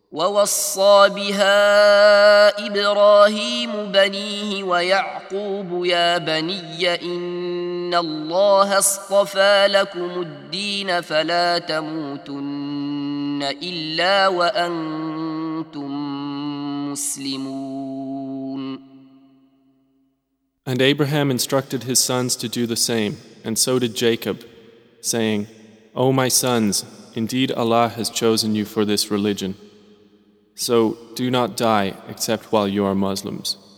ووصى بها إبراهيم بنيه ويعقوب يا بني إن الله اصطفى لكم الدين فلا تموتن إلا وأنتم مسلمون. And Abraham instructed his sons to do the same, and so did Jacob, saying, O my sons, indeed Allah has chosen you for this religion. So do not die except while you are Muslims.